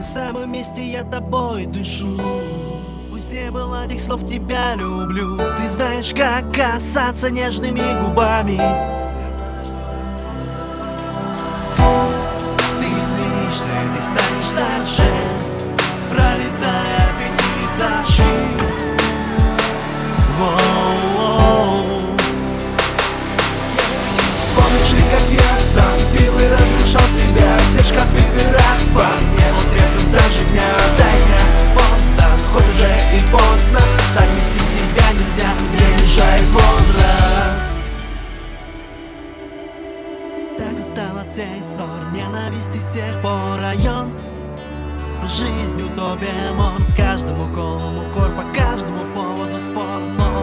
самом месте я тобой дышу. Пусть не было этих слов, тебя люблю. Ты знаешь, как касаться нежными губами. Ты извинишься, ты станешь дальше, пролетая пятиэтажки. Помнишь ли, как я сам пил и разрушал себя? Все шкафы вверх, по мне был трезвым даже дня. Зайка, поздно, хоть уже и поздно. Так вести себя нельзя, мне мешает возраст. Так устал от всей ссор, ненависти всех по район. Жизнь утопия, он с каждым уколом укор, по каждому поводу спор, но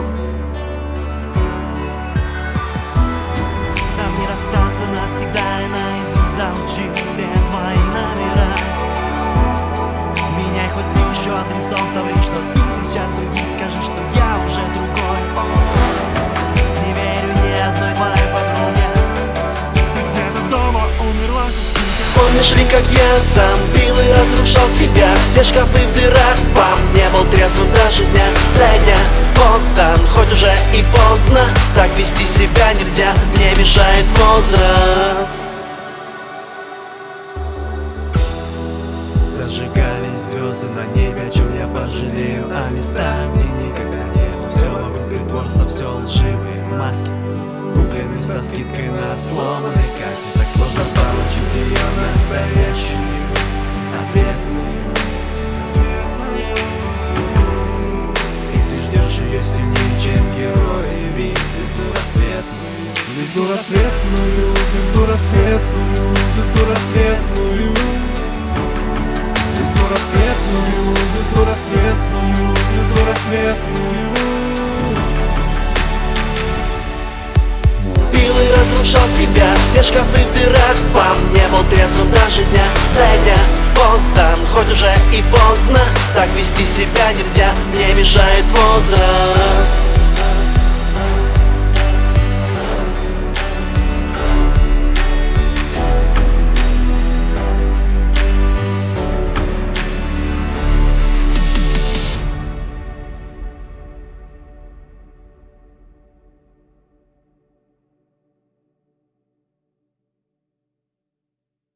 нам не расстаться навсегда и наизусть заучи все твои номера. Меняй хоть тысячу адресов, соври, что ты сейчас других, скажи, что я уже другой. Не верю ни одной твоей подруге, ты где-то дома умерла. Помнишь ли, как я сам пил и разрушал себя? Все шкафы в дырах, по мне был трезвым даже дня. Дня, Бостон, хоть уже и поздно. Так вести себя нельзя, мне мешает возраст. Зажигались звезды на небе, о чем я пожалею. О местах, где никогда не был. Все вокруг притворства, все лживые маски, купленные со скидкой на сломанной кассе. Так сложно получить ее настоящую, ответную. И ты ждешь ее сильнее, чем герои. Видишь звезду рассветную, звезду рассветную, звезду рассветную, звезду рассветную, звезду рассветную, звезду рассветную, звезду рассветную. Пил и разрушал себя, все шкафы в дырах, по мне был трезвым даже дня. Дня, Бостон, хоть уже и поздно. Так вести себя нельзя, мне мешает возраст.